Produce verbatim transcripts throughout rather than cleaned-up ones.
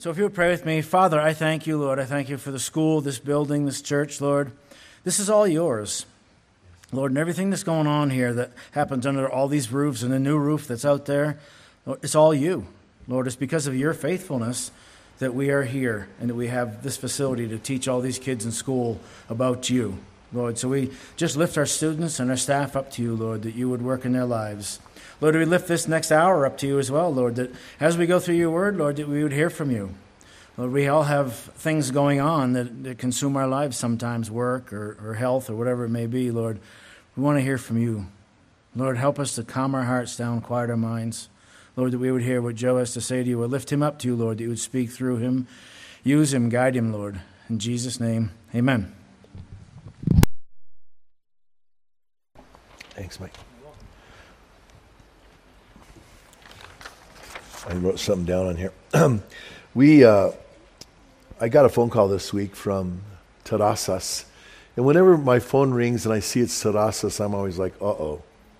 So if you would pray with me, Father, I thank you, Lord. I thank you for the school, this building, this church, Lord. This is all yours, Lord, and everything that's going on here that happens under all these roofs and the new roof that's out there, Lord, it's all you. Lord, it's because of your faithfulness that we are here and that we have this facility to teach all these kids in school about you, Lord. So we just lift our students and our staff up to you, Lord, that you would work in their lives. Lord, we lift this next hour up to you as well, Lord, that as we go through your word, Lord, that we would hear from you. Lord, we all have things going on that, that consume our lives sometimes, work or, or health or whatever it may be, Lord. We want to hear from you. Lord, help us to calm our hearts down, quiet our minds. Lord, that we would hear what Joe has to say to you. We'll lift him up to you, Lord, that you would speak through him. Use him, guide him, Lord. In Jesus' name, amen. Thanks, Mike. I wrote something down on here. we, uh, I got a phone call this week from Terrasas. And whenever my phone rings and I see it's Terrasas, I'm always like, uh-oh.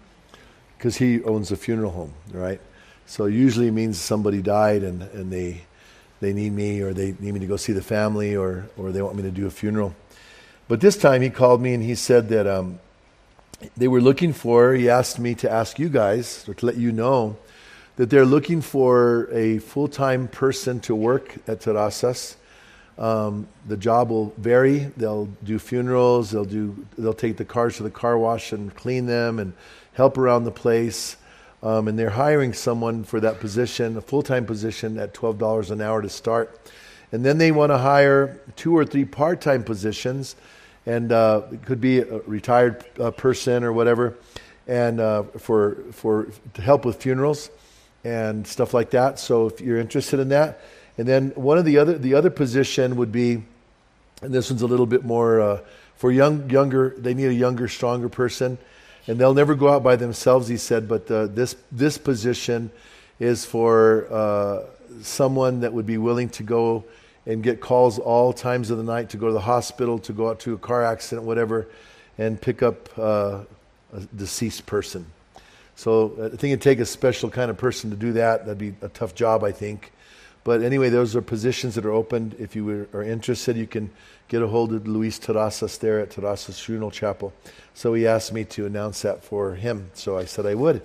Because he owns a funeral home, right? So usually it means somebody died and, and they they need me, or they need me to go see the family, or, or they want me to do a funeral. But this time he called me and he said that um, they were looking for, he asked me to ask you guys, or to let you know, that they're looking for a full-time person to work at Terrasas. Um, the job will vary. They'll do funerals. They'll do. They'll take the cars to the car wash and clean them and help around the place. Um, and they're hiring someone for that position, a full-time position at twelve dollars an hour to start. And then they want to hire two or three part-time positions, and uh, it could be a retired uh, person or whatever, and uh, for for to help with funerals and stuff like that. So if you're interested in that. And then one of the other the other position would be, and this one's a little bit more uh, for young younger. They need a younger, stronger person, and they'll never go out by themselves. He said, but uh, this this position is for uh, someone that would be willing to go and get calls all times of the night, to go to the hospital, to go out to a car accident, whatever, and pick up uh, a deceased person. So I think it'd take a special kind of person to do that. That'd be a tough job, I think. But anyway, those are positions that are open. If you are interested, you can get a hold of Luis Terrasas there at Terrasas Funeral Chapel. So he asked me to announce that for him. So I said I would.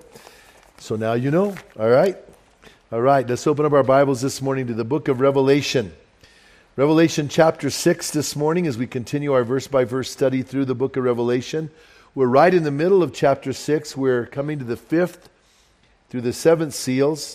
So now you know. All right? All right, let's open up our Bibles this morning to the book of Revelation. Revelation chapter six this morning, as we continue our verse-by-verse study through the book of Revelation. We're right in the middle of chapter six. We're coming to the fifth through the seventh seals.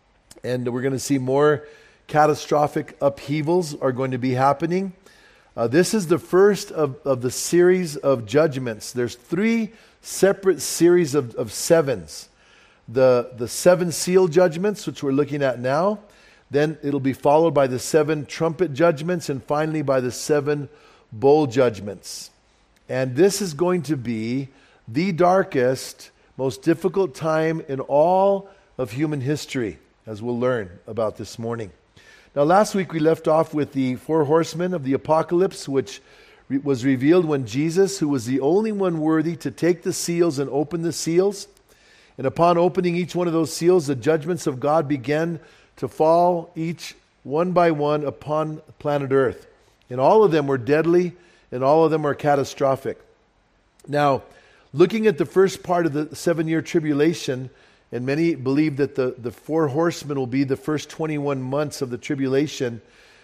And we're going to see more catastrophic upheavals are going to be happening. Uh, this is the first of, of the series of judgments. There's three separate series of, of sevens. The, the seven seal judgments, which we're looking at now. Then it'll be followed by the seven trumpet judgments, and finally by the seven bowl judgments. And this is going to be the darkest, most difficult time in all of human history, as we'll learn about this morning. Now, last week we left off with the four horsemen of the apocalypse, which re- was revealed when Jesus, who was the only one worthy to take the seals and open the seals, and upon opening each one of those seals, the judgments of God began to fall, each one by one, upon planet Earth. And all of them were deadly, and all of them are catastrophic. Now, looking at the first part of the seven-year tribulation, and many believe that the, the four horsemen will be the first twenty-one months of the tribulation.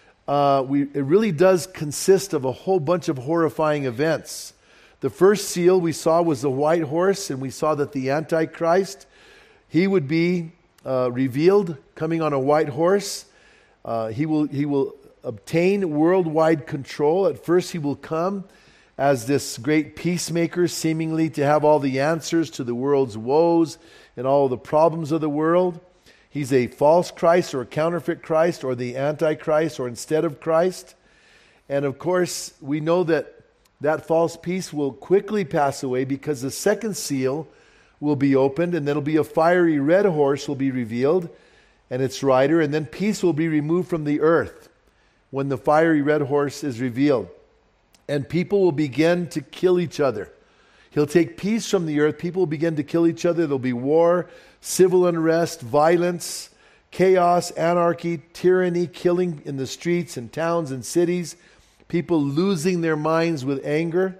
Uh, we, it really does consist of a whole bunch of horrifying events. The first seal we saw was the white horse, and we saw that the Antichrist, he would be uh, revealed coming on a white horse. Uh, he will he will obtain worldwide control. At first he will come as this great peacemaker, seemingly to have all the answers to the world's woes and all the problems of the world. He's a false Christ, or a counterfeit Christ, or the Antichrist, or instead of Christ. And of course, we know that that false peace will quickly pass away, because the second seal will be opened, and then it'll be a fiery red horse will be revealed, and its rider, and then peace will be removed from the earth when the fiery red horse is revealed. And people will begin to kill each other. He'll take peace from the earth. People will begin to kill each other. There'll be war, civil unrest, violence, chaos, anarchy, tyranny, killing in the streets and towns and cities, people losing their minds with anger.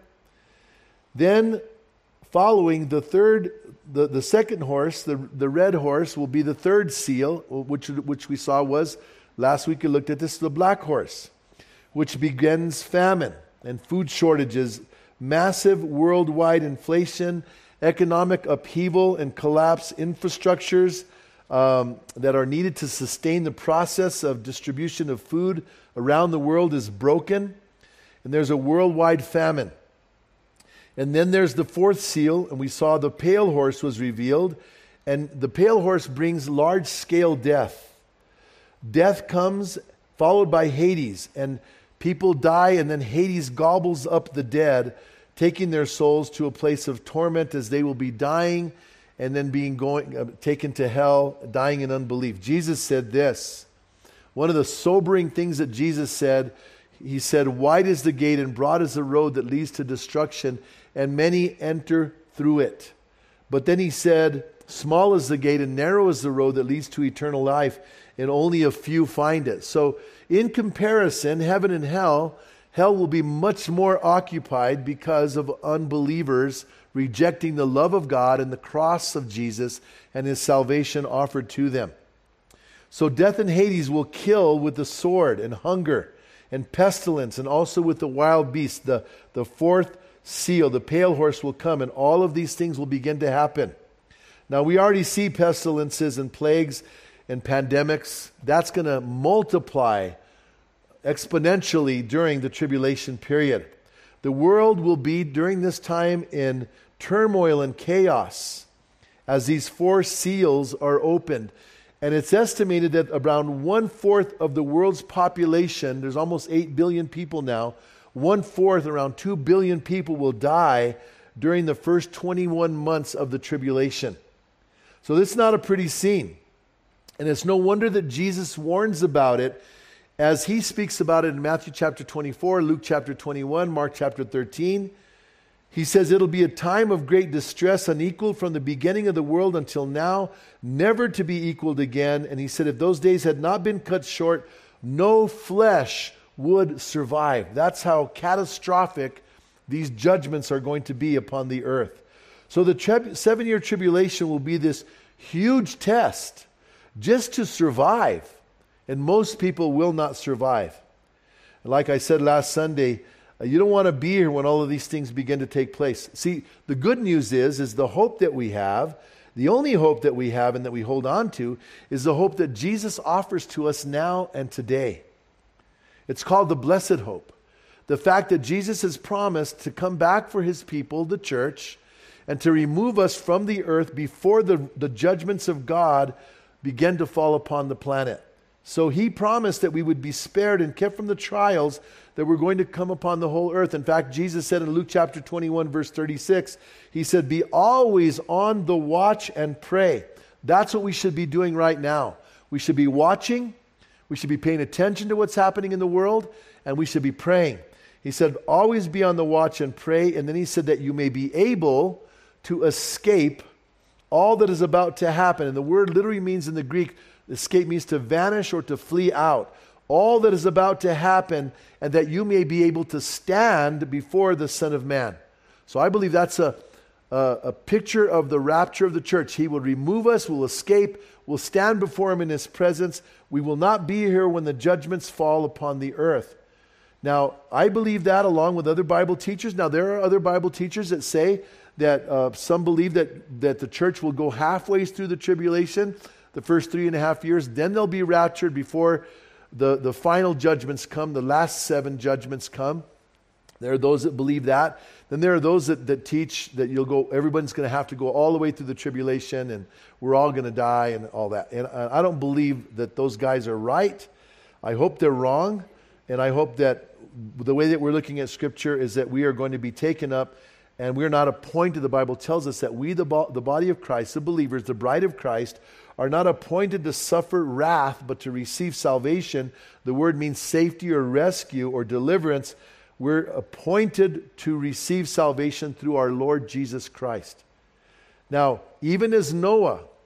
Then following the third, the, the second horse, the, the red horse, will be the third seal, which, which we saw was, last week we looked at this, the black horse, which begins famine and food shortages, massive worldwide inflation, economic upheaval and collapse, infrastructures um, that are needed to sustain the process of distribution of food around the world is broken, and there's a worldwide famine. And then there's the fourth seal, and we saw the pale horse was revealed, and the pale horse brings large-scale death. Death comes followed by Hades, and people die, and then Hades gobbles up the dead, taking their souls to a place of torment as they will be dying and then being going uh, taken to hell, dying in unbelief. Jesus said this. One of the sobering things that Jesus said, he said, "Wide is the gate and broad is the road that leads to destruction, and many enter through it." But then he said, "Small is the gate and narrow is the road that leads to eternal life, and only a few find it." So in comparison, heaven and hell, hell will be much more occupied because of unbelievers rejecting the love of God and the cross of Jesus and his salvation offered to them. So death and Hades will kill with the sword and hunger and pestilence, and also with the wild beast. The, the fourth seal, the pale horse, will come, and all of these things will begin to happen. Now, we already see pestilences and plagues and pandemics. That's going to multiply exponentially during the tribulation period. The world will be, during this time, in turmoil and chaos as these four seals are opened. And it's estimated that around one-fourth of the world's population, there's almost eight billion people now, one-fourth, around two billion people will die during the first twenty-one months of the tribulation. So this is not a pretty scene. And it's no wonder that Jesus warns about it as he speaks about it in Matthew chapter twenty-four, Luke chapter twenty-one, Mark chapter thirteen. He says it'll be a time of great distress, unequaled from the beginning of the world until now, never to be equaled again. And he said if those days had not been cut short, no flesh would survive. That's how catastrophic these judgments are going to be upon the earth. So the tri- seven-year tribulation will be this huge test just to survive. And most people will not survive. Like I said last Sunday, you don't want to be here when all of these things begin to take place. See, the good news is, is the hope that we have, the only hope that we have and that we hold on to, is the hope that Jesus offers to us now and today. It's called the blessed hope. The fact that Jesus has promised to come back for his people, the church, and to remove us from the earth before the, the judgments of God begin to fall upon the planet. So he promised that we would be spared and kept from the trials that were going to come upon the whole earth. In fact, Jesus said in Luke chapter twenty-one, verse thirty-six, he said, "Be always on the watch and pray." That's what we should be doing right now. We should be watching, we should be paying attention to what's happening in the world, and we should be praying. He said, always be on the watch and pray. And then he said that you may be able to escape all that is about to happen. And the word literally means in the Greek, escape means to vanish or to flee out. All that is about to happen, and that you may be able to stand before the Son of Man. So I believe that's a, a, a picture of the rapture of the church. He will remove us, we'll escape, we'll stand before him in his presence. We will not be here when the judgments fall upon the earth. Now, I believe that along with other Bible teachers. Now, there are other Bible teachers that say that uh, some believe that, that the church will go halfway through the tribulation, the first three and a half years, then they'll be raptured before the, the final judgments come, the last seven judgments come. There are those that believe that. Then there are those that, that teach that you'll go, everyone's going to have to go all the way through the tribulation and we're all going to die and all that. And I don't believe that those guys are right. I hope they're wrong. And I hope that the way that we're looking at Scripture is that we are going to be taken up and we're not appointed. The Bible tells us that we, the, bo- the body of Christ, the believers, the bride of Christ, are not appointed to suffer wrath, but to receive salvation. The word means safety or rescue or deliverance. We're appointed to receive salvation through our Lord Jesus Christ. Now, even as Noah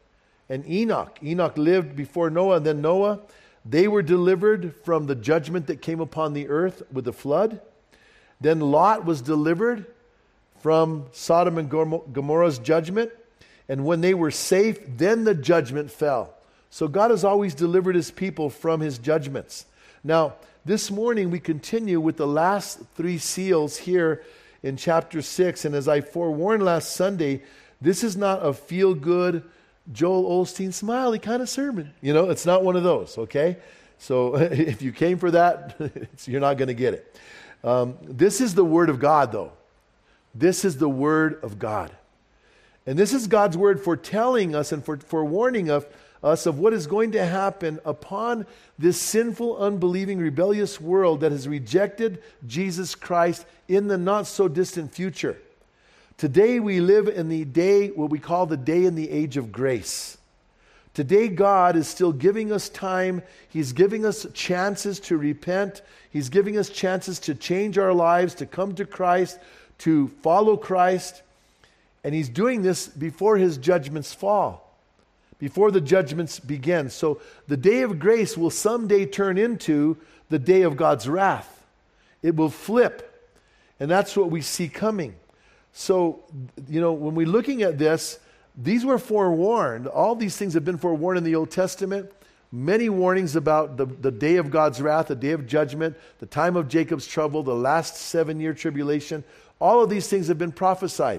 and Enoch. Enoch lived before Noah, and then Noah. They were delivered from the judgment that came upon the earth with the flood. Then Lot was delivered from Sodom and Gomorrah's judgment. And when they were safe, then the judgment fell. So God has always delivered his people from his judgments. Now, this morning we continue with the last three seals here in chapter six. And as I forewarned last Sunday, this is not a feel-good, Joel Osteen smiley kind of sermon. You know, it's not one of those, okay? So if you came for that, you're not going to get it. Um, this is the Word of God, though. This is the Word of God. And this is God's Word foretelling us and for, forewarning of us of what is going to happen upon this sinful, unbelieving, rebellious world that has rejected Jesus Christ in the not-so-distant future. Today we live in the day, what we call the day in the age of grace. Today God is still giving us time. He's giving us chances to repent. He's giving us chances to change our lives, to come to Christ, to follow Christ. And He's doing this before His judgments fall, before the judgments begin. So the day of grace will someday turn into the day of God's wrath. It will flip. And that's what we see coming. So, you know, when we're looking at this, these were forewarned. All these things have been forewarned in the Old Testament. Many warnings about the, the day of God's wrath, the day of judgment, the time of Jacob's trouble, the last seven-year tribulation. All of these things have been prophesied.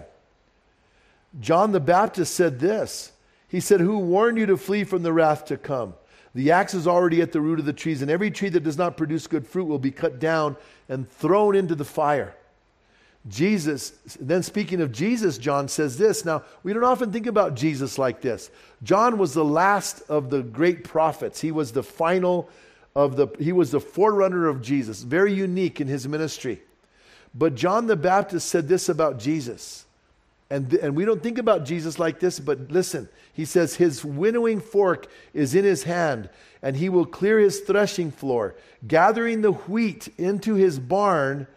John the Baptist said this. He said, "Who warned you to flee from the wrath to come? The axe is already at the root of the trees, and every tree that does not produce good fruit will be cut down and thrown into the fire." Jesus, then speaking of Jesus, John says this. Now, we don't often think about Jesus like this. John was the last of the great prophets. He was the final of the, he was the forerunner of Jesus, very unique in his ministry. But John the Baptist said this about Jesus. And, and we don't think about Jesus like this, but listen. He says, "His winnowing fork is in his hand, and he will clear his threshing floor, gathering the wheat into his barn,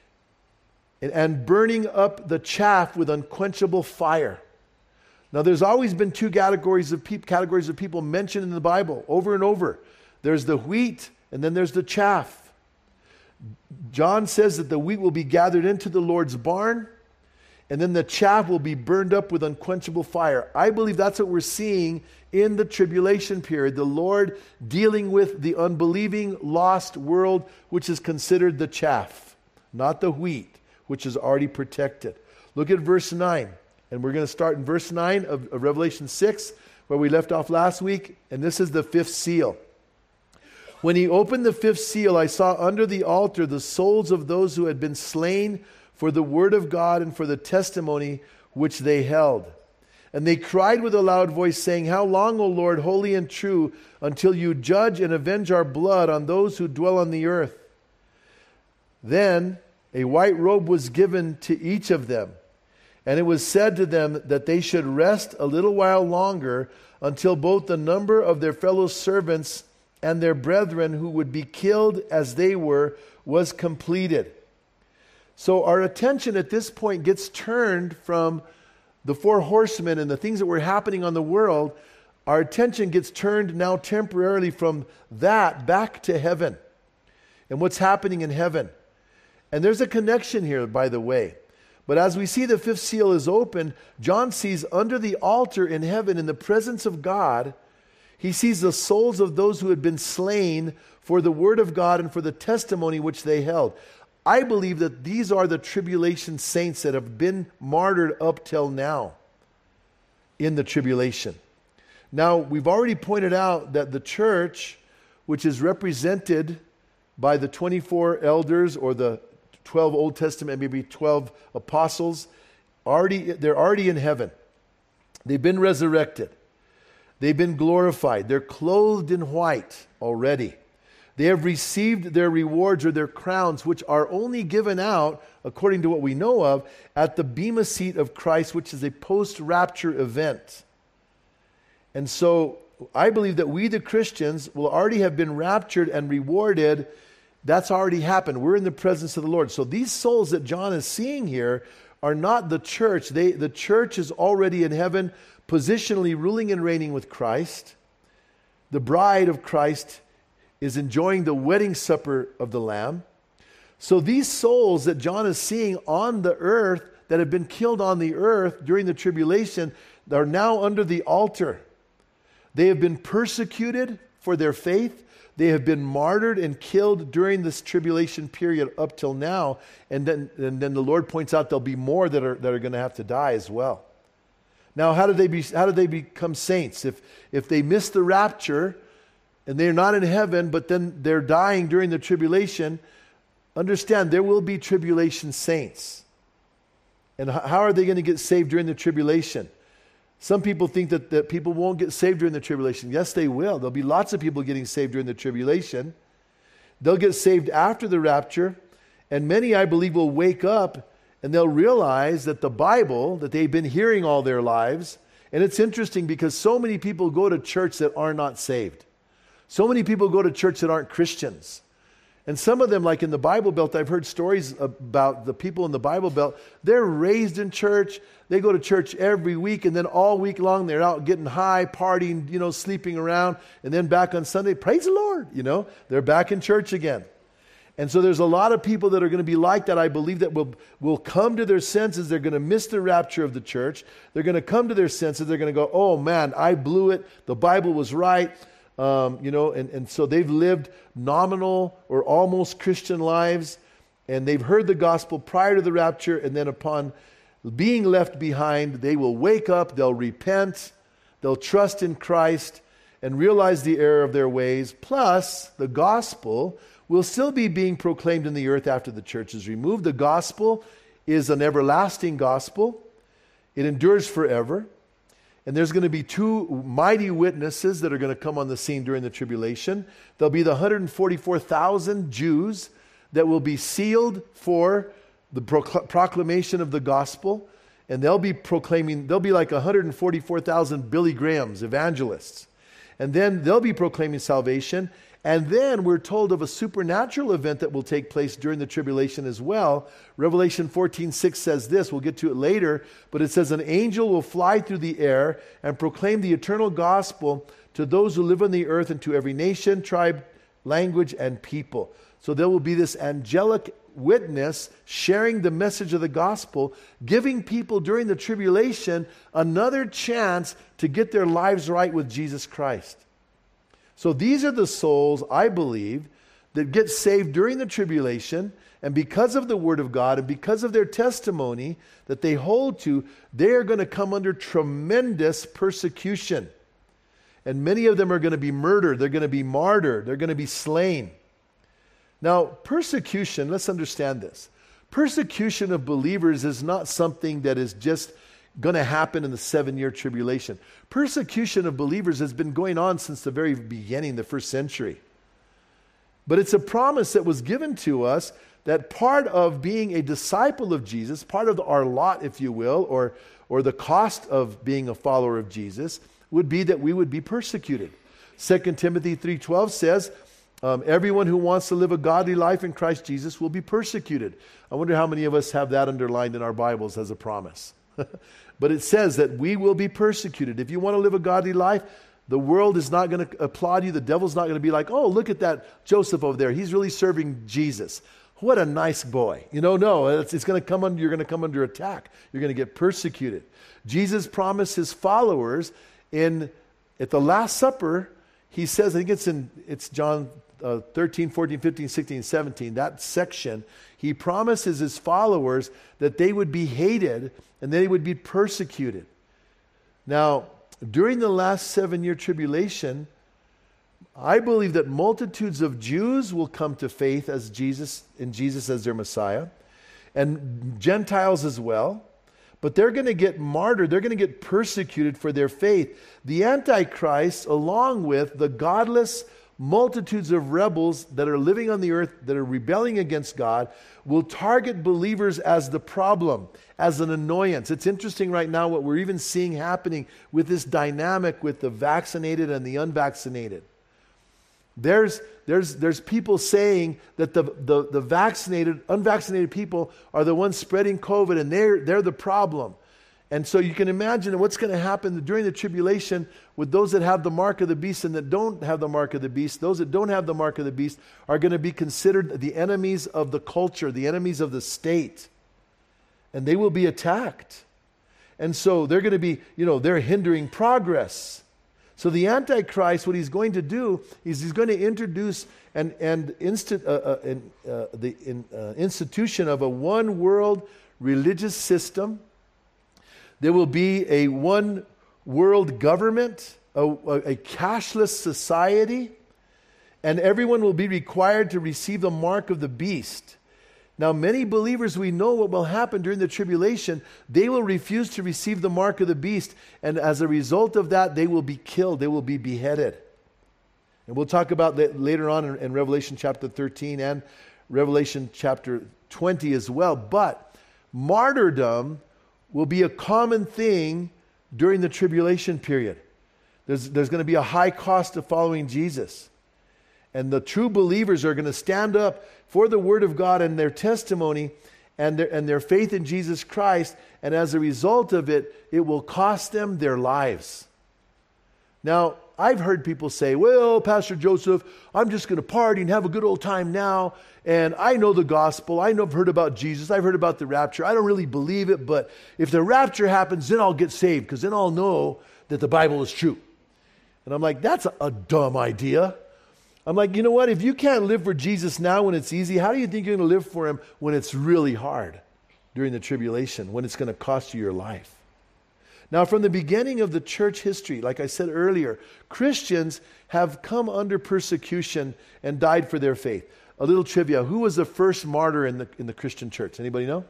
and burning up the chaff with unquenchable fire." Now, there's always been two categories of, pe- categories of people mentioned in the Bible over and over. There's the wheat, and then there's the chaff. John says that the wheat will be gathered into the Lord's barn, and then the chaff will be burned up with unquenchable fire. I believe that's what we're seeing in the tribulation period. The Lord dealing with the unbelieving, lost world, which is considered the chaff, not the wheat, which is already protected. Look at verse nine. And we're going to start in verse nine of, of Revelation six, where we left off last week. And this is the fifth seal. "When he opened the fifth seal, I saw under the altar the souls of those who had been slain for the word of God and for the testimony which they held. And they cried with a loud voice, saying, 'How long, O Lord, holy and true, until you judge and avenge our blood on those who dwell on the earth?' Then a white robe was given to each of them, and it was said to them that they should rest a little while longer until both the number of their fellow servants and their brethren who would be killed as they were was completed." So our attention at this point gets turned from the four horsemen and the things that were happening on the world. Our attention gets turned now temporarily from that back to heaven and what's happening in heaven. And there's a connection here, by the way. But as we see the fifth seal is opened, John sees under the altar in heaven, in the presence of God, he sees the souls of those who had been slain for the word of God and for the testimony which they held. I believe that these are the tribulation saints that have been martyred up till now in the tribulation. Now, we've already pointed out that the church, which is represented by the twenty-four elders or the twelve Old Testament, maybe twelve apostles, already they're already in heaven. They've been resurrected. They've been glorified. They're clothed in white already. They have received their rewards or their crowns, which are only given out, according to what we know of, at the Bema seat of Christ, which is a post-rapture event. And so I believe that we, the Christians, will already have been raptured and rewarded. That's already happened. We're in the presence of the Lord. So these souls that John is seeing here are not the church. They, the church is already in heaven, positionally ruling and reigning with Christ. The bride of Christ is enjoying the wedding supper of the Lamb. So these souls that John is seeing on the earth, that have been killed on the earth during the tribulation, are now under the altar. They have been persecuted for their faith. They have been martyred and killed during this tribulation period up till now. And then, and then the Lord points out there'll be more that are, that are going to have to die as well. Now, how do they be, how do they become saints? If, if they miss the rapture and they're not in heaven, but then they're dying during the tribulation, understand there will be tribulation saints. And how are they going to get saved during the tribulation? Some people think that, that people won't get saved during the tribulation. Yes, they will. There'll be lots of people getting saved during the tribulation. They'll get saved after the rapture. And many, I believe, will wake up and they'll realize that the Bible, that they've been hearing all their lives, and it's interesting because so many people go to church that are not saved. So many people go to church that aren't Christians. And some of them, like in the Bible Belt, I've heard stories about the people in the Bible Belt. They're raised in church. They go to church every week, and then all week long they're out getting high, partying, you know, sleeping around. And then back on Sunday, praise the Lord, you know, they're back in church again. And so there's a lot of people that are going to be like that, I believe, that will, will come to their senses. They're going to miss the rapture of the church. They're going to come to their senses. They're going to go, oh man, I blew it. The Bible was right. Um, you know, and, and so they've lived nominal or almost Christian lives, and they've heard the gospel prior to the rapture, and then upon being left behind, they will wake up, they'll repent, they'll trust in Christ, and realize the error of their ways. Plus, the gospel will still be being proclaimed in the earth after the church is removed. The gospel is an everlasting gospel. It endures forever. And there's going to be two mighty witnesses that are going to come on the scene during the tribulation. There'll be the one hundred forty-four thousand Jews that will be sealed for the procl- proclamation of the gospel. And they'll be proclaiming, they'll be like one hundred forty-four thousand Billy Grahams, evangelists. And then they'll be proclaiming salvation. And then we're told of a supernatural event that will take place during the tribulation as well. Revelation fourteen six says this, we'll get to it later, but it says, an angel will fly through the air and proclaim the eternal gospel to those who live on the earth and to every nation, tribe, language, and people. So there will be this angelic witness sharing the message of the gospel, giving people during the tribulation another chance to get their lives right with Jesus Christ. So these are the souls, I believe, that get saved during the tribulation, and because of the Word of God and because of their testimony that they hold to, they are going to come under tremendous persecution. And many of them are going to be murdered, they're going to be martyred, they're going to be slain. Now, persecution, let's understand this. Persecution of believers is not something that is just going to happen in the seven-year tribulation. Persecution of believers has been going on since the very beginning, the first century. But it's a promise that was given to us that part of being a disciple of Jesus, part of our lot, if you will, or, or the cost of being a follower of Jesus, would be that we would be persecuted. Second Timothy three twelve says, um, everyone who wants to live a godly life in Christ Jesus will be persecuted. I wonder how many of us have that underlined in our Bibles as a promise. But it says that we will be persecuted. If you want to live a godly life, the world is not going to applaud you. The devil's not going to be like, oh, look at that Joseph over there. He's really serving Jesus. What a nice boy. You know, no, it's, it's going to come under, you're going to come under attack. You're going to get persecuted. Jesus promised his followers in at the Last Supper, he says, I think it's in it's John uh, thirteen, fourteen, fifteen, sixteen, seventeen, that section, he promises his followers that they would be hated and they would be persecuted. Now, during the last seven-year tribulation, I believe that multitudes of Jews will come to faith as Jesus in Jesus as their Messiah, and Gentiles as well. But they're going to get martyred. They're going to get persecuted for their faith. The Antichrist, along with the godless multitudes of rebels that are living on the earth, that are rebelling against God, will target believers as the problem, as an annoyance. It's interesting right now what we're even seeing happening with this dynamic with the vaccinated and the unvaccinated. There's, there's, there's people saying that the, the, the vaccinated, unvaccinated people are the ones spreading COVID, and they're, they're the problem. And so you can imagine what's going to happen during the tribulation with those that have the mark of the beast and that don't have the mark of the beast. Those that don't have the mark of the beast are going to be considered the enemies of the culture, the enemies of the state. And they will be attacked. And so they're going to be, you know, they're hindering progress. So the Antichrist, what he's going to do is he's going to introduce an, an instant, uh, uh, in, uh, the in, uh, institution of a one world religious system. There will be a one world government, a, a cashless society, and everyone will be required to receive the mark of the beast. Now, many believers, we know what will happen during the tribulation. They will refuse to receive the mark of the beast, and as a result of that, they will be killed. They will be beheaded. And we'll talk about that later on in, in Revelation chapter thirteen and Revelation chapter twenty as well. But martyrdom will be a common thing during the tribulation period. There's, there's going to be a high cost of following Jesus. And the true believers are going to stand up for the Word of God and their testimony and their, and their faith in Jesus Christ. And as a result of it, it will cost them their lives. Now, I've heard people say, well, Pastor Joseph, I'm just going to party and have a good old time now. And I know the gospel. I know I've heard about Jesus. I've heard about the rapture. I don't really believe it. But if the rapture happens, then I'll get saved because then I'll know that the Bible is true. And I'm like, that's a, a dumb idea. I'm like, you know what? If you can't live for Jesus now when it's easy, how do you think you're going to live for Him when it's really hard during the tribulation, when it's going to cost you your life? Now, from the beginning of the church history, like I said earlier, Christians have come under persecution and died for their faith. A little trivia. Who was the first martyr in the, in the Christian church? Anybody know?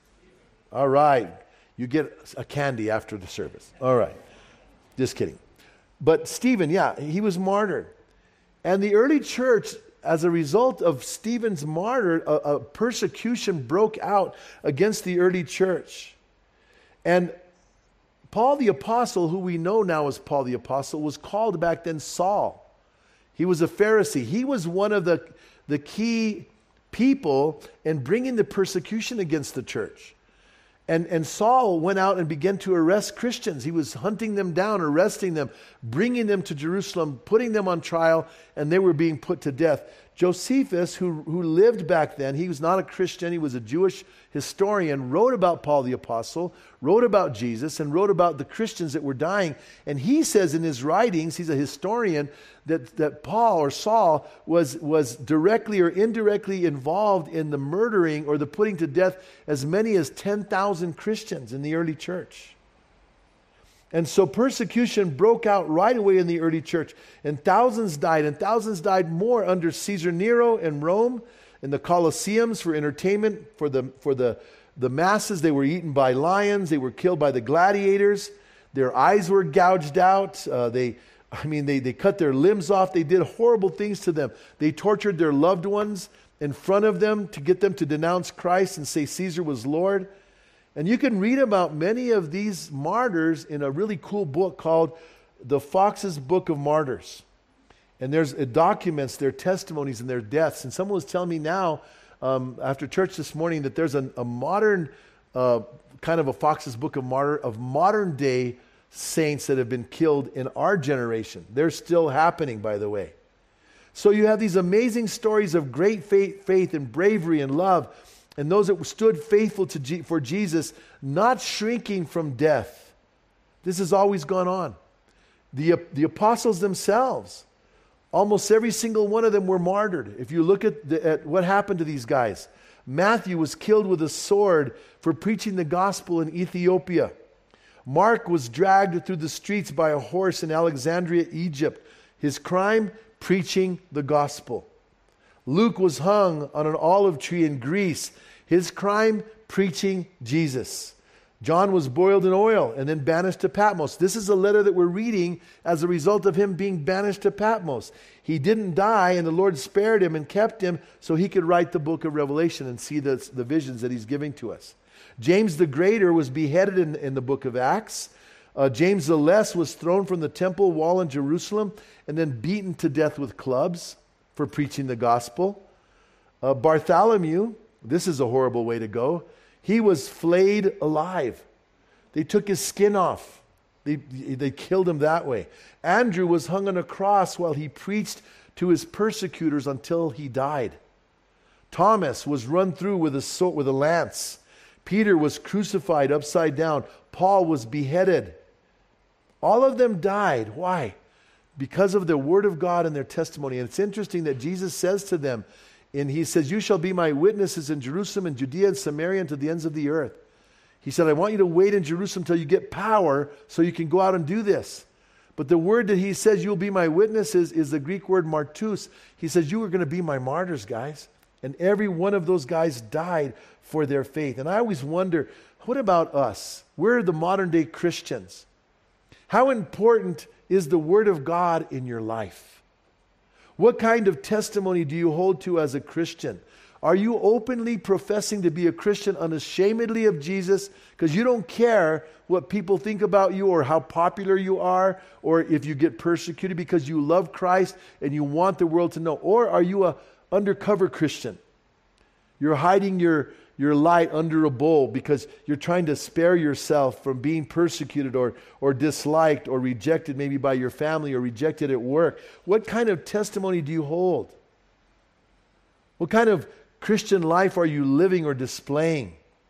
All right. You get a candy after the service. All right. Just kidding. But Stephen, yeah, he was martyred. And the early church, as a result of Stephen's martyr, a, a persecution broke out against the early church. And Paul the Apostle, who we know now as Paul the Apostle, was called back then Saul. He was a Pharisee. He was one of the, the key people in bringing the persecution against the church. And, and Saul went out and began to arrest Christians. He was hunting them down, arresting them, bringing them to Jerusalem, putting them on trial, and they were being put to death. Josephus, who, who lived back then, he was not a Christian, he was a Jewish historian, wrote about Paul the Apostle, wrote about Jesus, and wrote about the Christians that were dying. And he says in his writings, he's a historian, that, that Paul or Saul was, was directly or indirectly involved in the murdering or the putting to death as many as ten thousand Christians in the early church. And so persecution broke out right away in the early church. And thousands died, and thousands died more under Caesar Nero in Rome, in the Colosseums for entertainment, for the for the, the masses. They were eaten by lions. They were killed by the gladiators. Their eyes were gouged out. Uh, they, I mean, they, they cut their limbs off. They did horrible things to them. They tortured their loved ones in front of them to get them to denounce Christ and say Caesar was Lord. And you can read about many of these martyrs in a really cool book called The Fox's Book of Martyrs. And there's it documents their testimonies and their deaths. And someone was telling me now, um, after church this morning, that there's a, a modern uh, kind of a Fox's Book of Martyr of modern day saints that have been killed in our generation. They're still happening, by the way. So you have these amazing stories of great faith, faith and bravery and love. And those that stood faithful to G- for Jesus, not shrinking from death. This has always gone on. The, the apostles themselves, almost every single one of them were martyred. If you look at, the, at what happened to these guys, Matthew was killed with a sword for preaching the gospel in Ethiopia. Mark was dragged through the streets by a horse in Alexandria, Egypt. His crime, preaching the gospel. Luke was hung on an olive tree in Greece. His crime, preaching Jesus. John was boiled in oil and then banished to Patmos. This is a letter that we're reading as a result of him being banished to Patmos. He didn't die, and the Lord spared him and kept him so he could write the book of Revelation and see the, the visions that he's giving to us. James the Greater was beheaded in, in the book of Acts. Uh, James the Less was thrown from the temple wall in Jerusalem and then beaten to death with clubs for preaching the gospel. Uh, Bartholomew, this is a horrible way to go. He was flayed alive. They took his skin off. They, they killed him that way. Andrew was hung on a cross while he preached to his persecutors until he died. Thomas was run through with a sword, with a lance. Peter was crucified upside down. Paul was beheaded. All of them died. Why? Because of the word of God and their testimony. And it's interesting that Jesus says to them, and he says, you shall be my witnesses in Jerusalem and Judea and Samaria and to the ends of the earth. He said, I want you to wait in Jerusalem until you get power so you can go out and do this. But the word that he says you'll be my witnesses is the Greek word martus. He says you are going to be my martyrs, guys. And every one of those guys died for their faith. And I always wonder, what about us? We're the modern day Christians. How important is the word of God in your life? What kind of testimony do you hold to as a Christian? Are you openly professing to be a Christian unashamedly of Jesus because you don't care what people think about you or how popular you are or if you get persecuted because you love Christ and you want the world to know? Or are you a undercover Christian? You're hiding your, your light under a bowl because you're trying to spare yourself from being persecuted or, or disliked or rejected maybe by your family or rejected at work. What kind of testimony do you hold? What kind of Christian life are you living or displaying?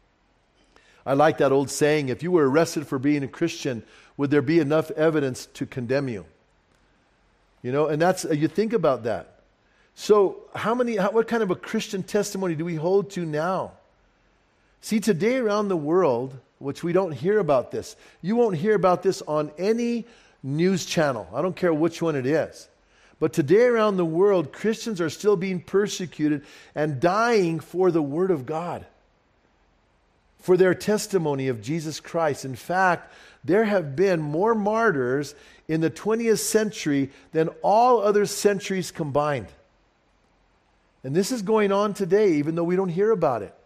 I like that old saying, if you were arrested for being a Christian, would there be enough evidence to condemn you? You know, and that's, you think about that. So how many, how, what kind of a Christian testimony do we hold to now? See, today around the world, which we don't hear about this, you won't hear about this on any news channel. I don't care which one it is. But today around the world, Christians are still being persecuted and dying for the Word of God, for their testimony of Jesus Christ. In fact, there have been more martyrs in the twentieth century than all other centuries combined. And this is going on today, even though we don't hear about it.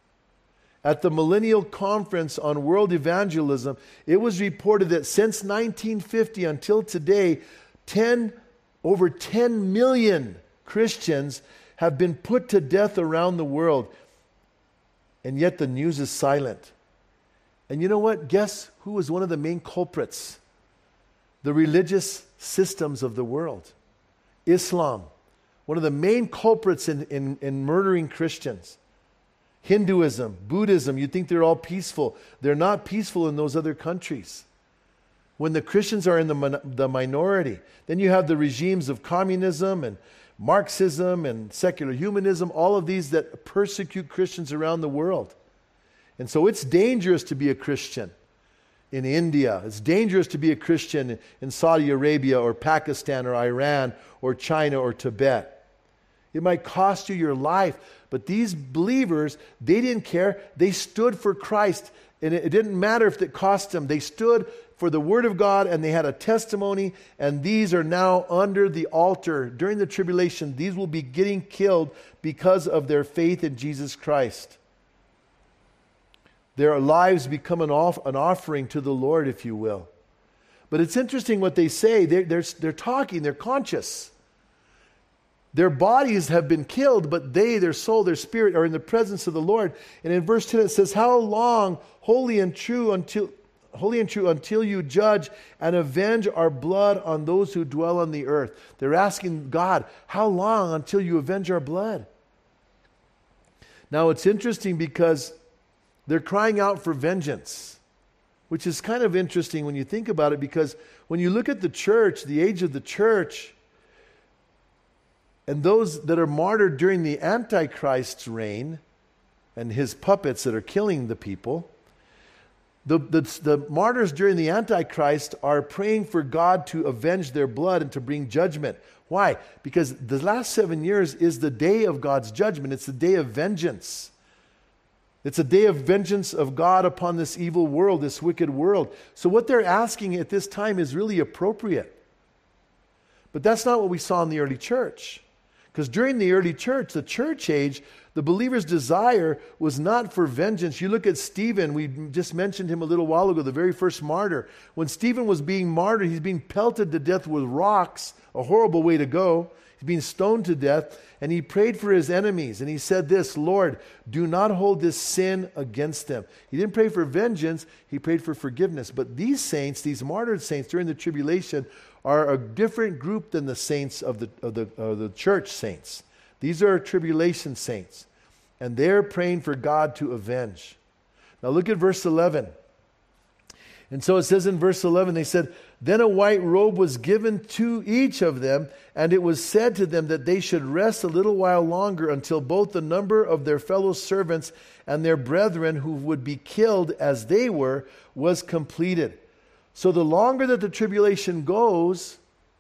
At the Millennial Conference on World Evangelism, it was reported that since nineteen fifty until today, ten Over ten million Christians have been put to death around the world. And yet the news is silent. And you know what? Guess who was one of the main culprits? The religious systems of the world. Islam. One of the main culprits in, in, in murdering Christians. Hinduism, Buddhism, you think they're all peaceful. They're not peaceful in those other countries. When the Christians are in the, min- the minority, then you have the regimes of communism and Marxism and secular humanism, all of these that persecute Christians around the world. And so it's dangerous to be a Christian in India. It's dangerous to be a Christian in Saudi Arabia or Pakistan or Iran or China or Tibet. It might cost you your life, but these believers, they didn't care. They stood for Christ, and it, it didn't matter if it cost them. They stood for the Word of God, and they had a testimony, and these are now under the altar. During the tribulation, these will be getting killed because of their faith in Jesus Christ. Their lives become an, off, an offering to the Lord, if you will. But it's interesting what they say. They're, they're, they're talking, they're conscious. Their bodies have been killed, but they, their soul, their spirit, are in the presence of the Lord. And in verse ten it says, how long, holy and true until... Holy and true until you judge and avenge our blood on those who dwell on the earth. They're asking God, how long until you avenge our blood? Now it's interesting because they're crying out for vengeance, which is kind of interesting when you think about it, because when you look at the church, the age of the church, and those that are martyred during the Antichrist's reign and his puppets that are killing the people, The, the, the martyrs during the Antichrist are praying for God to avenge their blood and to bring judgment. Why? Because the last seven years is the day of God's judgment. It's the day of vengeance. It's a day of vengeance of God upon this evil world, this wicked world. So what they're asking at this time is really appropriate. But that's not what we saw in the early church. Because during the early church, the church age, the believer's desire was not for vengeance. You look at Stephen, we just mentioned him a little while ago, the very first martyr. When Stephen was being martyred, he's being pelted to death with rocks, a horrible way to go. He's being stoned to death, and he prayed for his enemies. And he said this, Lord, do not hold this sin against them. He didn't pray for vengeance, he prayed for forgiveness. But these saints, these martyred saints during the tribulation, are a different group than the saints of the, of the, of the church saints. These are tribulation saints, and they're praying for God to avenge. Now look at verse eleven. And so it says in verse eleven, they said, then a white robe was given to each of them, and it was said to them that they should rest a little while longer until both the number of their fellow servants and their brethren who would be killed as they were was completed. So the longer that the tribulation goes,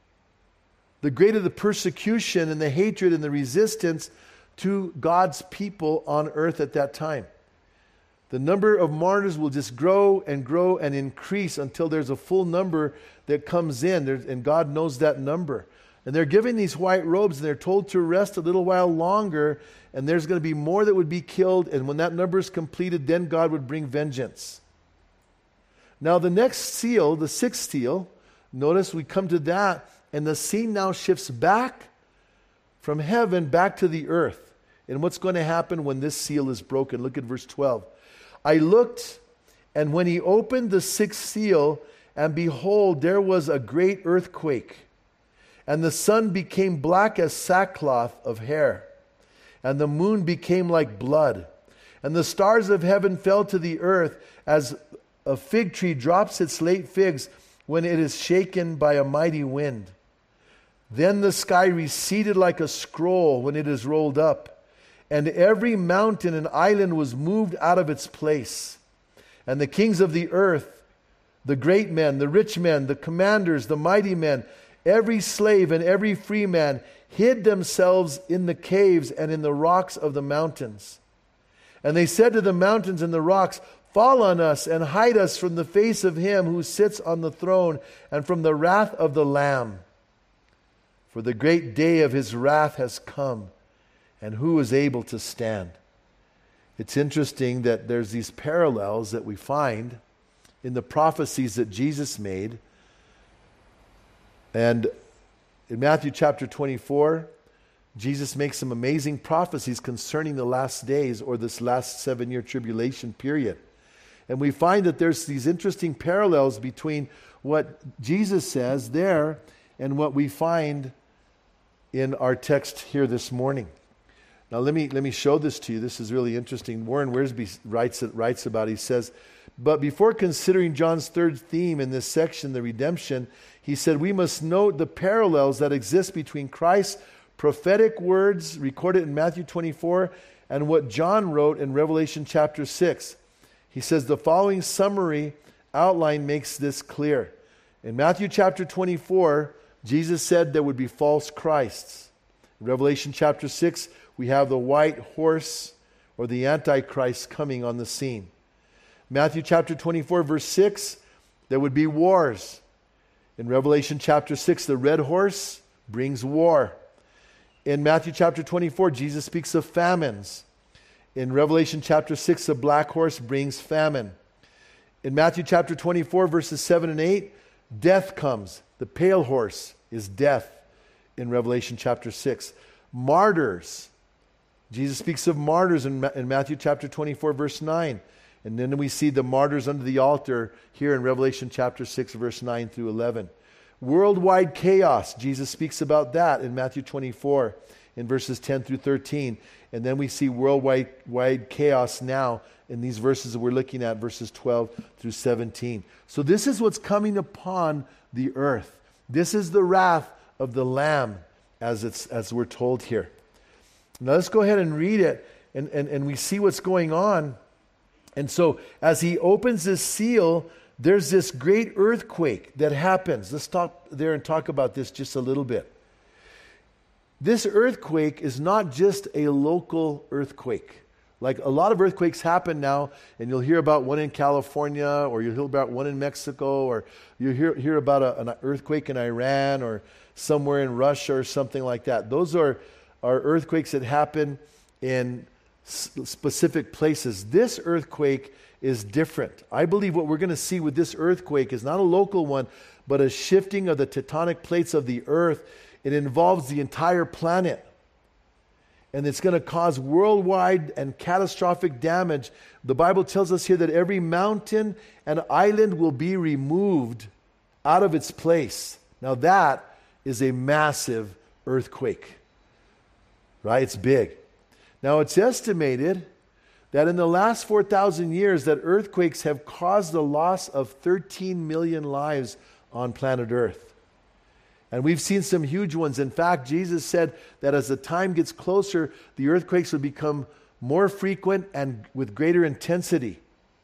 the greater the persecution and the hatred and the resistance to God's people on earth at that time. The number of martyrs will just grow and grow and increase until there's a full number that comes in, there's, and God knows that number. And they're given these white robes, and they're told to rest a little while longer, and there's going to be more that would be killed, and when that number is completed, then God would bring vengeance. Now the next seal, the sixth seal, notice we come to that, and the scene now shifts back from heaven back to the earth. And what's going to happen when this seal is broken? Look at verse twelve. I looked, and when he opened the sixth seal, and behold, there was a great earthquake, and the sun became black as sackcloth of hair, and the moon became like blood, and the stars of heaven fell to the earth as a fig tree drops its late figs when it is shaken by a mighty wind. Then the sky receded like a scroll when it is rolled up, and every mountain and island was moved out of its place. And the kings of the earth, the great men, the rich men, the commanders, the mighty men, every slave and every free man hid themselves in the caves and in the rocks of the mountains. And they said to the mountains and the rocks, fall on us and hide us from the face of him who sits on the throne and from the wrath of the Lamb. For the great day of his wrath has come, and who is able to stand? It's interesting that there's these parallels that we find in the prophecies that Jesus made. And in Matthew chapter twenty-four, Jesus makes some amazing prophecies concerning the last days, or this last seven-year tribulation period. And we find that there's these interesting parallels between what Jesus says there and what we find in our text here this morning. Now let me let me show this to you. This is really interesting. Warren Wiersbe writes writes about it. He says, but before considering John's third theme in this section, the redemption, he said we must note the parallels that exist between Christ's prophetic words recorded in Matthew twenty-four and what John wrote in Revelation chapter six. He says the following summary outline makes this clear. In Matthew chapter twenty-four, Jesus said there would be false Christs. In Revelation chapter six, we have the white horse, or the Antichrist, coming on the scene. Matthew chapter twenty-four, verse six, there would be wars. In Revelation chapter six, the red horse brings war. In Matthew chapter twenty-four, Jesus speaks of famines. In Revelation chapter six, the black horse brings famine. In Matthew chapter twenty-four, verses seven and eight, death comes. The pale horse is death in Revelation chapter six. Martyrs. Jesus speaks of martyrs in, in Matthew chapter twenty-four, verse nine. And then we see the martyrs under the altar here in Revelation chapter six, verse nine through eleven. Worldwide chaos. Jesus speaks about that in Matthew twenty-four in verses ten through thirteen. And then we see worldwide wide chaos now in these verses that we're looking at, verses twelve through seventeen. So this is what's coming upon the earth. This is the wrath of the Lamb, as it's as we're told here. Now let's go ahead and read it, and, and, and we see what's going on. And so as he opens this seal, there's this great earthquake that happens. Let's stop there and talk about this just a little bit. This earthquake is not just a local earthquake. Like a lot of earthquakes happen now, and you'll hear about one in California, or you'll hear about one in Mexico, or you'll hear, hear about a, an earthquake in Iran, or somewhere in Russia, or something like that. Those are are earthquakes that happen in s- specific places. This earthquake is different. I believe what we're going to see with this earthquake is not a local one, but a shifting of the tectonic plates of the earth. It involves the entire planet. And it's going to cause worldwide and catastrophic damage. The Bible tells us here that every mountain and island will be removed out of its place. Now that is a massive earthquake. Right? It's big. Now it's estimated that in the last four thousand years that earthquakes have caused the loss of thirteen million lives on planet Earth. And we've seen some huge ones. In fact, Jesus said that as the time gets closer, the earthquakes will become more frequent and with greater intensity.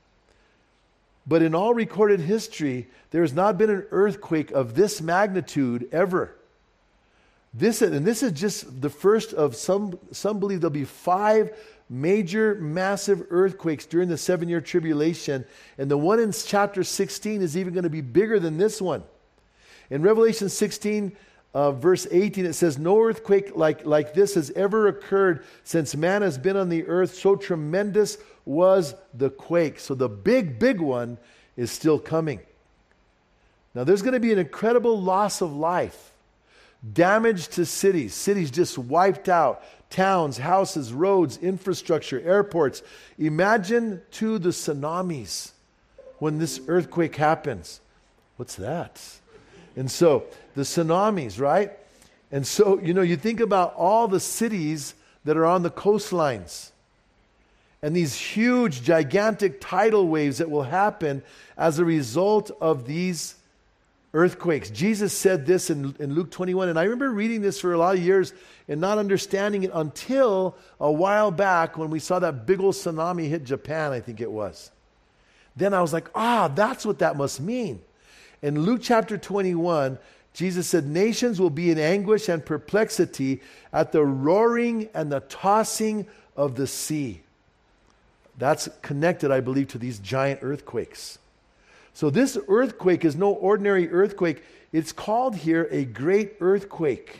But in all recorded history, there has not been an earthquake of this magnitude ever. This, and this is just the first of some, some believe there'll be five major, massive earthquakes during the seven-year tribulation. And the one in chapter sixteen is even going to be bigger than this one. In Revelation sixteen, uh, verse eighteen, it says, no earthquake like, like this has ever occurred since man has been on the earth. So tremendous was the quake. So the big, big one is still coming. Now there's going to be an incredible loss of life. Damage to cities. Cities just wiped out. Towns, houses, roads, infrastructure, airports. Imagine too the tsunamis when this earthquake happens. What's that? And so the tsunamis, right? And so, you know, you think about all the cities that are on the coastlines and these huge, gigantic tidal waves that will happen as a result of these earthquakes. Jesus said this in, in Luke twenty-one, and I remember reading this for a lot of years and not understanding it until a while back when we saw that big old tsunami hit Japan, I think it was. Then I was like, ah, that's what that must mean. In Luke chapter twenty-one, Jesus said, nations will be in anguish and perplexity at the roaring and the tossing of the sea. That's connected, I believe, to these giant earthquakes. So this earthquake is no ordinary earthquake. It's called here a great earthquake.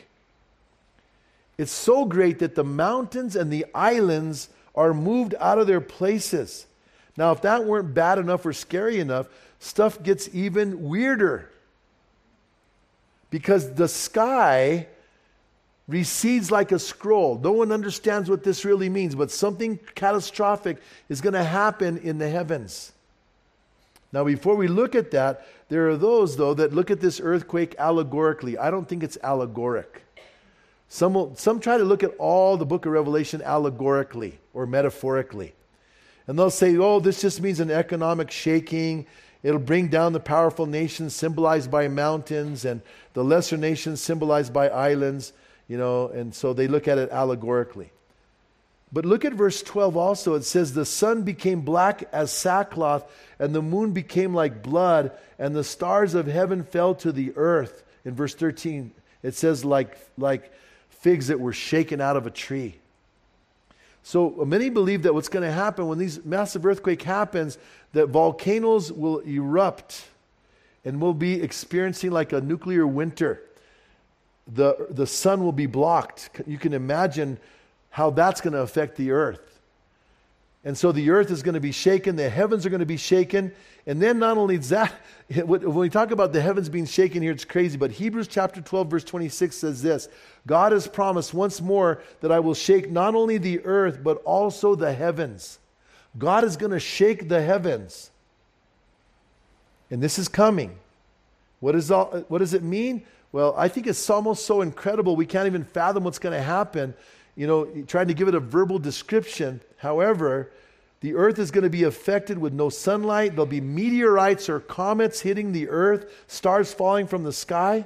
It's so great that the mountains and the islands are moved out of their places. Now, if that weren't bad enough or scary enough, stuff gets even weirder. Because the sky recedes like a scroll. No one understands what this really means, but something catastrophic is going to happen in the heavens. Now, before we look at that, there are those, though, that look at this earthquake allegorically. I don't think it's allegoric. Some, will, some try to look at all the book of Revelation allegorically or metaphorically. And they'll say, oh, this just means an economic shaking. It'll bring down the powerful nations symbolized by mountains and the lesser nations symbolized by islands, you know, and so they look at it allegorically. But look at verse twelve also. It says, the sun became black as sackcloth, and the moon became like blood, and the stars of heaven fell to the earth. In verse thirteen, it says, like, like figs that were shaken out of a tree. So many believe that what's going to happen when these massive earthquake happens, that volcanoes will erupt and we'll be experiencing like a nuclear winter. The, the sun will be blocked. You can imagine how that's going to affect the earth. And so the earth is going to be shaken, the heavens are going to be shaken, and then not only that, when we talk about the heavens being shaken here, it's crazy, but Hebrews chapter twelve verse twenty-six says this, God has promised once more that I will shake not only the earth, but also the heavens. God is going to shake the heavens. And this is coming. What, is all, what does it mean? Well, I think it's almost so incredible, we can't even fathom what's going to happen. You know, trying to give it a verbal description. However, the earth is going to be affected with no sunlight. There'll be meteorites or comets hitting the earth, stars falling from the sky.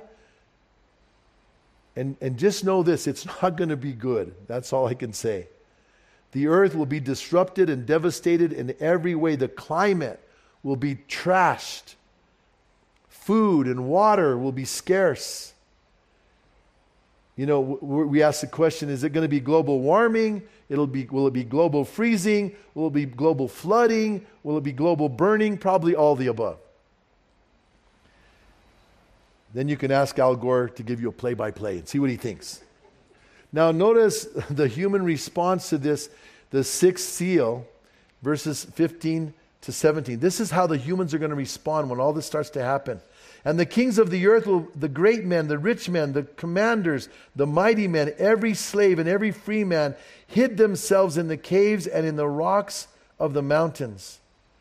And, and just know this, it's not going to be good. That's all I can say. The earth will be disrupted and devastated in every way. The climate will be trashed. Food and water will be scarce. You know, we ask the question, is it going to be global warming? It'll be, will it be global freezing? Will it be global flooding? Will it be global burning? Probably all the above. Then you can ask Al Gore to give you a play-by-play and see what he thinks. Now notice the human response to this, the sixth seal, verses fifteen to seventeen. This is how the humans are going to respond when all this starts to happen. And the kings of the earth will, the great men, the rich men, the commanders, the mighty men, every slave and every free man, hid themselves in the caves and in the rocks of the mountains.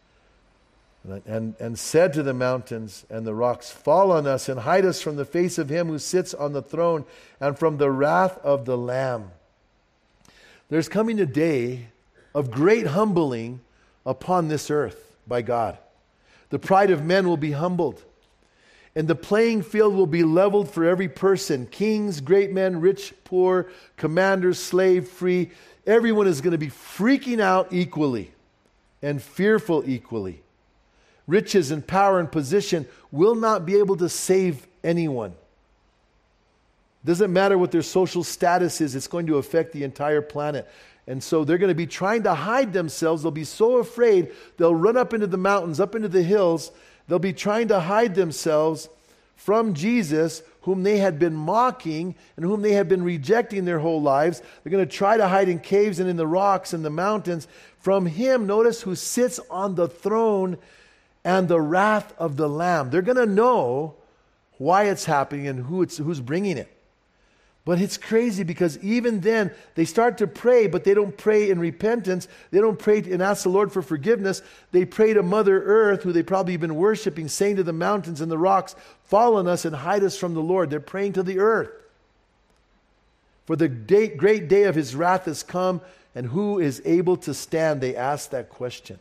And, and, and said to the mountains and the rocks, fall on us and hide us from the face of him who sits on the throne and from the wrath of the Lamb. There's coming a day of great humbling upon this earth by God. The pride of men will be humbled. And the playing field will be leveled for every person. Kings, great men, rich, poor, commanders, slave, free. Everyone is going to be freaking out equally and fearful equally. Riches and power and position will not be able to save anyone. Doesn't matter what their social status is, it's going to affect the entire planet. And so they're going to be trying to hide themselves. They'll be so afraid, they'll run up into the mountains, up into the hills. They'll be trying to hide themselves from Jesus, whom they had been mocking and whom they had been rejecting their whole lives. They're going to try to hide in caves and in the rocks and the mountains from him, notice, who sits on the throne and the wrath of the Lamb. They're going to know why it's happening and who it's, who's bringing it. But it's crazy because even then they start to pray, but they don't pray in repentance. They don't pray and ask the Lord for forgiveness. They pray to Mother Earth, who they probably been worshiping, saying to the mountains and the rocks, fall on us and hide us from the Lord. They're praying to the earth. For the day, great day of his wrath has come, and who is able to stand? They ask that question.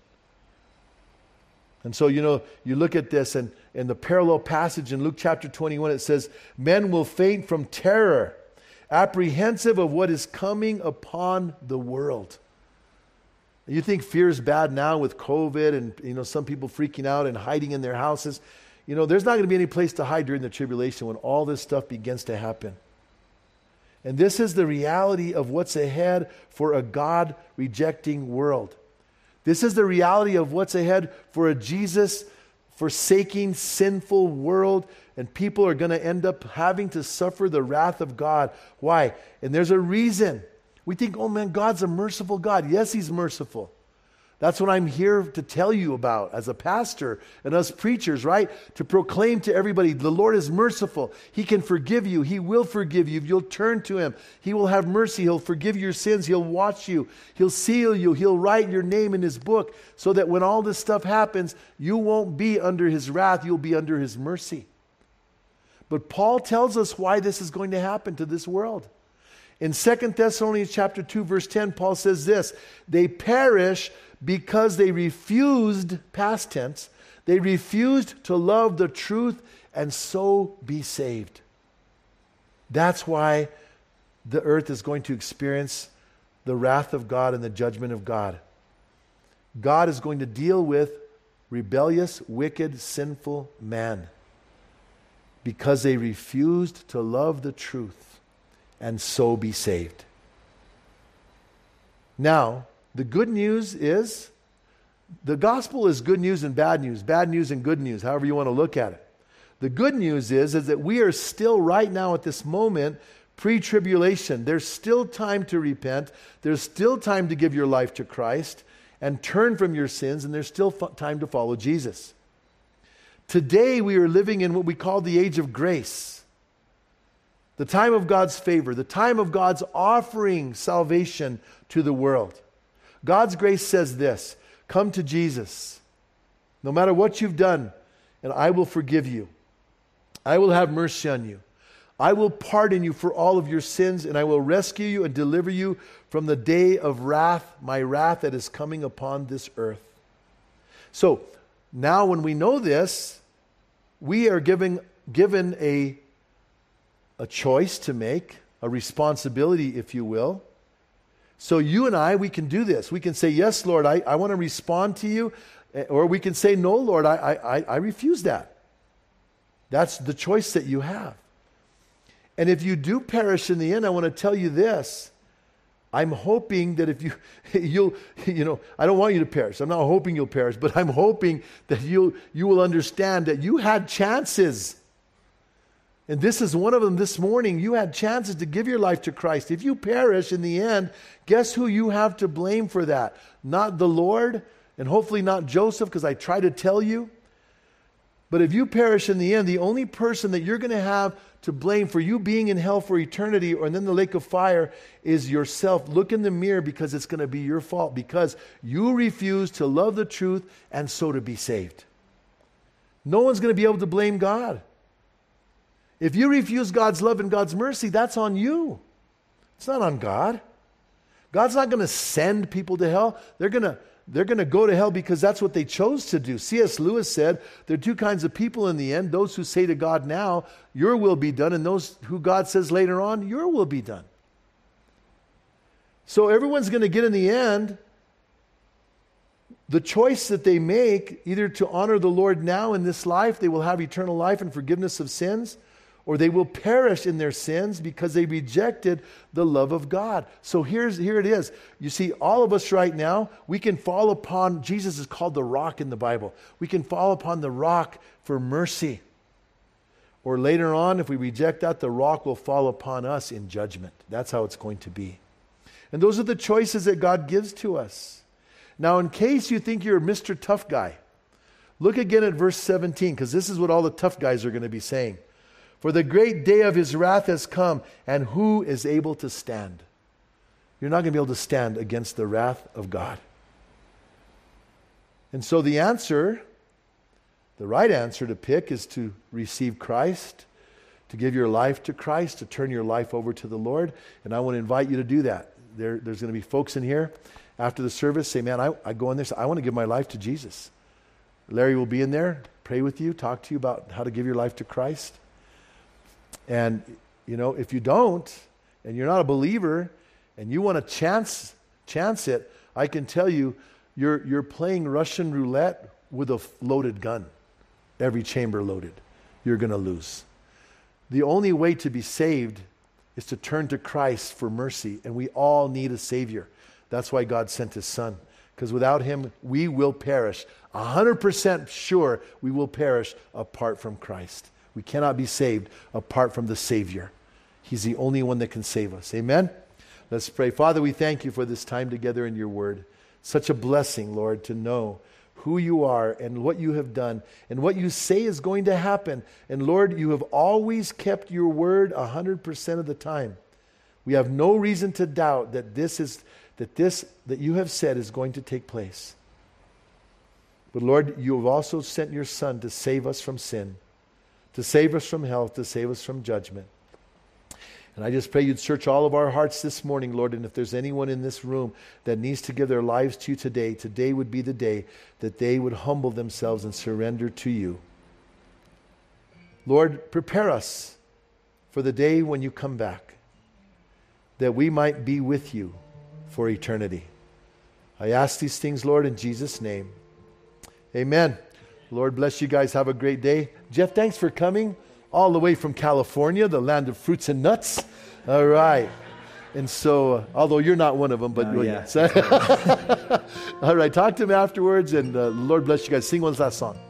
And so, you know, you look at this, and in the parallel passage in Luke chapter twenty-one, it says, men will faint from terror, apprehensive of what is coming upon the world. You think fear is bad now with COVID and, you know, some people freaking out and hiding in their houses. You know, there's not going to be any place to hide during the tribulation when all this stuff begins to happen. And this is the reality of what's ahead for a God-rejecting world. This is the reality of what's ahead for a Jesus-forsaking, sinful world. And people are going to end up having to suffer the wrath of God. Why? And there's a reason. We think, oh man, God's a merciful God. Yes, he's merciful. That's what I'm here to tell you about as a pastor and us preachers, right? To proclaim to everybody, the Lord is merciful. He can forgive you. He will forgive you if you'll turn to him. He will have mercy. He'll forgive your sins. He'll watch you. He'll seal you. He'll write your name in his book so that when all this stuff happens, you won't be under his wrath. You'll be under his mercy. But Paul tells us why this is going to happen to this world. In Second Thessalonians chapter two, verse ten, Paul says this, they perish because they refused, past tense, they refused to love the truth and so be saved. That's why the earth is going to experience the wrath of God and the judgment of God. God is going to deal with rebellious, wicked, sinful man because they refused to love the truth and so be saved. Now, the good news is, the gospel is good news and bad news, bad news and good news, however you want to look at it. The good news is, is that we are still right now at this moment pre-tribulation. There's still time to repent. There's still time to give your life to Christ and turn from your sins, and there's still f- time to follow Jesus. Today we are living in what we call the age of grace. The time of God's favor, the time of God's offering salvation to the world. God's grace says this, come to Jesus, no matter what you've done, and I will forgive you. I will have mercy on you. I will pardon you for all of your sins, and I will rescue you and deliver you from the day of wrath, my wrath that is coming upon this earth. So, now when we know this, we are given, given a, a choice to make, a responsibility, if you will. So you and I, we can do this. We can say, yes, Lord, I, I want to respond to you. Or we can say, no, Lord, I, I, I refuse that. That's the choice that you have. And if you do perish in the end, I want to tell you this. I'm hoping that if you, you'll, you know, I don't want you to perish. I'm not hoping you'll perish, but I'm hoping that you you will understand that you had chances. And this is one of them this morning. You had chances to give your life to Christ. If you perish in the end, guess who you have to blame for that? Not the Lord, and hopefully not Joseph, because I try to tell you. But if you perish in the end, the only person that you're going to have to blame for you being in hell for eternity or in the lake of fire is yourself. Look in the mirror, because it's going to be your fault, because you refuse to love the truth and so to be saved. No one's going to be able to blame God. If you refuse God's love and God's mercy, that's on you. It's not on God. God's not going to send people to hell. They're going to they're going to go to hell because that's what they chose to do. C S Lewis said there are two kinds of people in the end: those who say to God now, your will be done, and those who God says later on, your will be done. So everyone's going to get in the end the choice that they make, either to honor the Lord now in this life, they will have eternal life and forgiveness of sins, or they will perish in their sins because they rejected the love of God. So here's here it is. You see, all of us right now, we can fall upon, Jesus is called the rock in the Bible. We can fall upon the rock for mercy. Or later on, if we reject that, the rock will fall upon us in judgment. That's how it's going to be. And those are the choices that God gives to us. Now, in case you think you're Mister Tough Guy, look again at verse seventeen, because this is what all the tough guys are going to be saying. For the great day of his wrath has come, and who is able to stand? You're not going to be able to stand against the wrath of God. And so the answer, the right answer to pick, is to receive Christ, to give your life to Christ, to turn your life over to the Lord. And I want to invite you to do that. There, there's going to be folks in here after the service say, man, I, I go in there, say, I want to give my life to Jesus. Larry will be in there, pray with you, talk to you about how to give your life to Christ. And, you know, if you don't, and you're not a believer, and you want to chance chance it, I can tell you, you're you're playing Russian roulette with a loaded gun. Every chamber loaded. You're going to lose. The only way to be saved is to turn to Christ for mercy, and we all need a Savior. That's why God sent His Son, because without Him, we will perish. A hundred percent sure we will perish apart from Christ. We cannot be saved apart from the Savior. He's the only one that can save us. Amen? Let's pray. Father, we thank you for this time together in your word. Such a blessing, Lord, to know who you are and what you have done and what you say is going to happen. And Lord, you have always kept your word a hundred percent of the time. We have no reason to doubt that this is that this that you have said is going to take place. But Lord, you have also sent your Son to save us from sin, to save us from hell, to save us from judgment. And I just pray you'd search all of our hearts this morning, Lord, and if there's anyone in this room that needs to give their lives to you today, today would be the day that they would humble themselves and surrender to you. Lord, prepare us for the day when you come back, that we might be with you for eternity. I ask these things, Lord, in Jesus' name. Amen. Lord bless you guys. Have a great day. Jeff, thanks for coming all the way from California, the land of fruits and nuts. All right. And so, uh, although you're not one of them, but oh, yeah. All right. Talk to him afterwards, and uh, Lord bless you guys. Sing one last song.